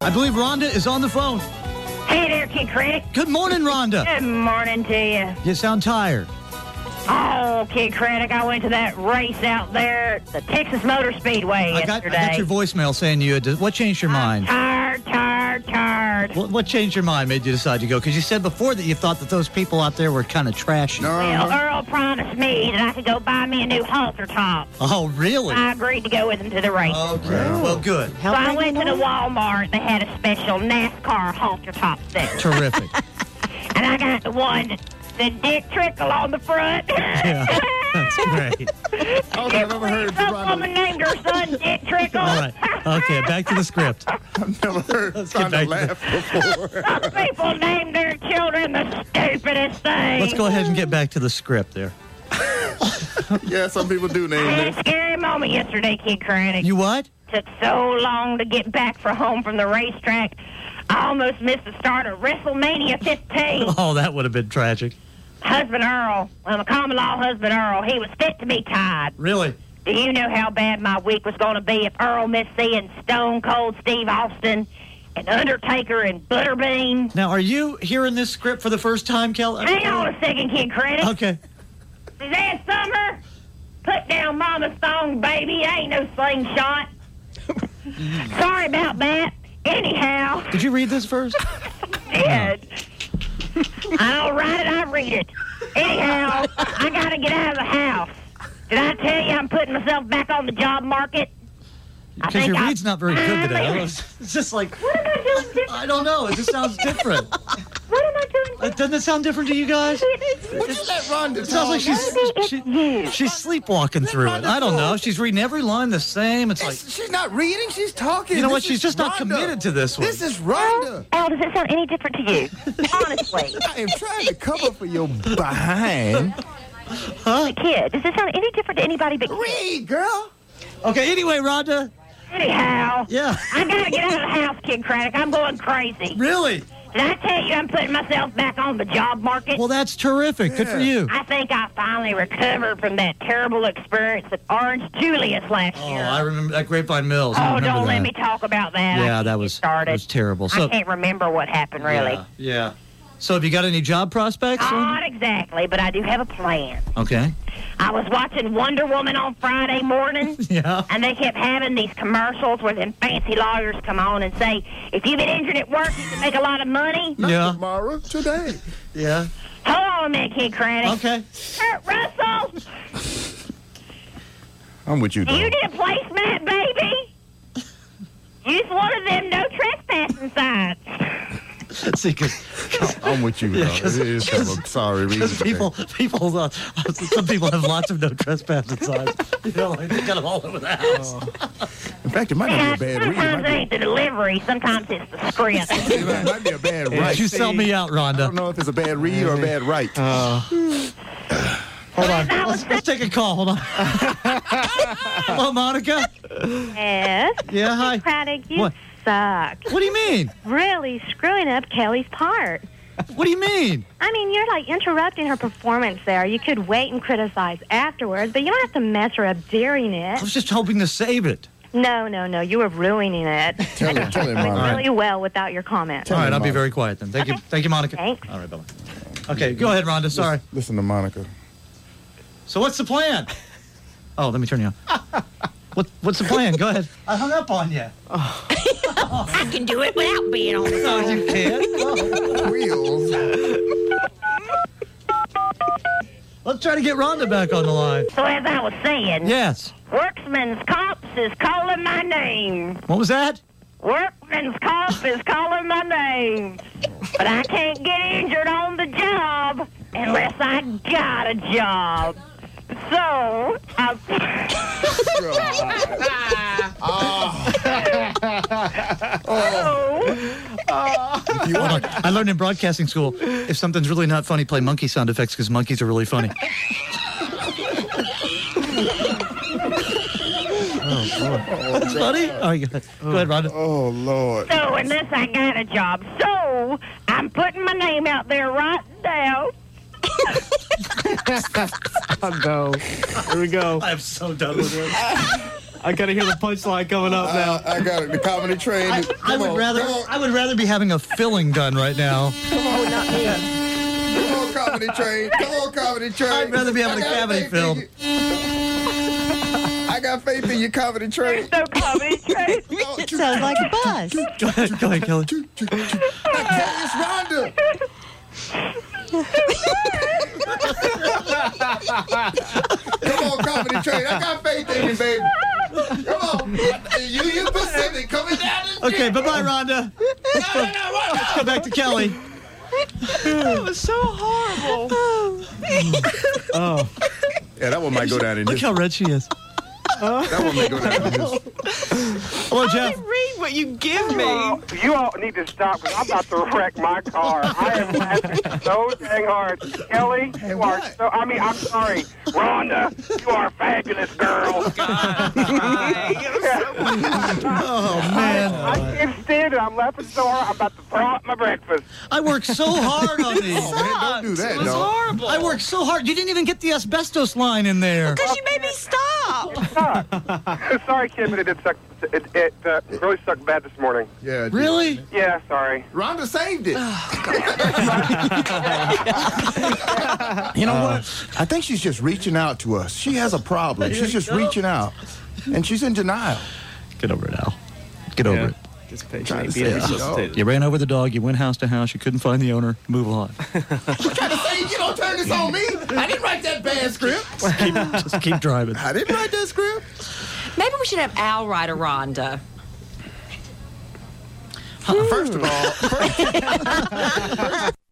I believe Rhonda is on the phone. Hey there, Kid Credit. Good morning, Rhonda. Good morning to you. You sound tired. Oh, Kid Credit, I went to that race out there at the Texas Motor Speedway I yesterday. got your voicemail saying you had to, what changed your mind? Tired. What changed your mind, made you decide to go? Because you said before that you thought that those people out there were kind of trashy. Well, Earl promised me that I could go buy me a new halter top. Oh, really? I agreed to go with him to the race. Okay, well, good. So I went to the Walmart. They had a special NASCAR halter top there. Terrific. And I got the one that Dick Trickle on the front. Yeah, that's great. I've never heard Some Rhonda. woman named her son Dick Trickle. All right. Okay, back to the script. I've never heard Let's get Rhonda back laugh before. Some people name their children the stupidest thing. Let's go ahead and get back to the script there. Yeah, some people do I name had a them. scary moment yesterday, Kid Craddock. You what? Took so long to get back home from the racetrack. I almost missed the start of WrestleMania 15. Oh, that would have been tragic. Husband Earl, well, the common law husband Earl, he was fit to be tied. Really? Do you know how bad my week was going to be if Earl missed seeing Stone Cold Steve Austin and Undertaker and Butterbean? Now, are you hearing this script for the first time, Kelly? Hang on a second, Kid Credit. Okay. Suzanne Summer, put down Mama's thong, baby. Ain't no slingshot. Sorry about that. Anyhow, Did you read this first? did. I don't write it, I read it. Anyhow, I gotta get out of the house. Did I tell you I'm putting myself back on the job market? Because your read's not very good today. It's just like, What am I doing different? I don't know. It just sounds different. What am I doing? Doesn't it sound different to you guys? Would you let Rhonda It sounds like she's sleepwalking through it. I don't know. She's reading every line the same. It's like, She's not reading, she's talking. you know what? This She's is just not Rhonda. committed to this one. This is Rhonda. Al, does it sound any different to you? Honestly. I am trying to cover for your behind. Kid, does it sound any different to anybody but Read, girl. Okay, anyway, Rhonda. Anyhow, Yeah. I gotta get out of the house, Kid Craddock. I'm going crazy. Really? Did I tell you I'm putting myself back on the job market? Well, that's terrific. Good for you. I think I finally recovered from that terrible experience at Orange Julius last Oh, year. I remember that Grapevine Mills. I Oh, remember don't that. let me talk about that. Yeah, I that can't was get started. that was terrible. I can't remember what happened, really. Yeah. So, have you got any job prospects? Not exactly, but I do have a plan. Okay. I was watching Wonder Woman on Friday morning, Yeah. and they kept having these commercials where them fancy lawyers come on and say, if you've been injured at work, you can make a lot of money. Yeah. Tomorrow, today. Yeah. Hold on a minute, Kid Craddock. Okay. Kurt Russell, I'm with you, do you dog. need a placemat, baby? Use one of them no trespassing signs. See, because I'm with you, dog. It is kind of a sorry reason. people, some people have lots of no trespassing signs. You know, like they got them all over the house. In fact, it might not be a bad read. It Sometimes might it ain't the delivery, sometimes it's the script. it might be a bad write. You sell me out, I don't Rhonda. know if it's a bad read or a bad write. Hold on. Let's take a call. Hold on. Hello, Monica. Yes. Yeah, hi. Craddock, you What? suck. What do you mean? Really screwing up Kelly's part. What do you mean? I mean, you're like interrupting her performance there. You could wait and criticize afterwards, but you don't have to mess her up during I it. was just hoping to save it. No, you were ruining it. Tell him, Doing Monica. really well without your comments. All right, me, I'll be Monica. very quiet then. Thank you, Monica. Thanks. All right, bye-bye. Okay, go ahead, Rhonda. Sorry. Listen to Monica. So what's the plan? Oh, let me turn you on. What's the plan? Go ahead. I hung up on you. I can do it without being on the No, phone. you can't. Wheels. Let's try to get Rhonda back on the line. So as I was saying, Yes. Workman's Comp is calling my name. What was that? Workman's Comp is calling my name. But I can't get injured on the job unless I got a job. So, If you Hold want on. I learned in broadcasting school, if something's really not funny, play monkey sound effects because monkeys are really funny. That's funny? All right, go ahead, Rhonda. Oh, Lord. so unless I got a job. So, I'm putting my name out there right now. Oh, no. Here we go. I'm so done with this. I gotta hear the punchline coming up now. I got it. The comedy train. I would rather be having a filling done right now. Come on, comedy train. Come on, comedy train. I'd rather be having a cavity filled. I got faith in your comedy train. No comedy train. It sounds like a bus. Go ahead, Kelly. It's Rhonda. Come on, comedy train. I got faith in you, baby. Come on. You Pacific coming down the Okay, bye-bye, Rhonda. Let's go back to Kelly. That was so horrible. Oh. Yeah, that one might go down in Look history. how red she is. That one may go down in history. Hello, Jeff. Read what you give me. You all need to stop because I'm about to wreck my car. I am laughing so dang hard. Kelly, you are so... I mean, I'm sorry. Rhonda, you are a fabulous girl. Oh, man. I can't stand it. I'm laughing so hard. I'm about to throw up my breakfast. I worked so hard on these. Man, don't do that, It was dog. horrible. I worked so hard. You didn't even get the asbestos line in there. Because you made me stop. Sorry, kid, but it did suck. It really sucked bad this morning. Yeah. dude. Really? Yeah, sorry. Rhonda saved it. You know what? I think she's just reaching out to us. She has a problem. She's just reaching out. And she's in denial. Get over it, Al. Get over it. This patient Trying ain't to being say, resuscitated. You ran over the dog. You went house to house. You couldn't find the owner. Move on. Trying to say, you don't turn this on me. I didn't write that bad script. Just keep driving. I didn't write that script. Maybe we should have Al write a Rhonda. First of all,